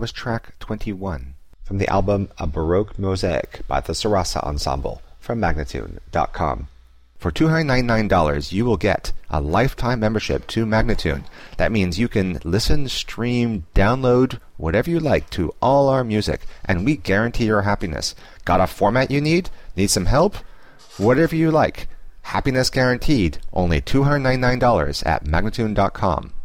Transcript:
was track 21 from the album A Baroque Mosaic by the Sarasa Ensemble from Magnatune.com. For $299, you will get a lifetime membership to Magnatune. That means you can listen, stream, download, whatever you like to all our music, and we guarantee your happiness. Got a format you need? Need some help? Whatever you like. Happiness guaranteed. Only $299 at Magnatune.com.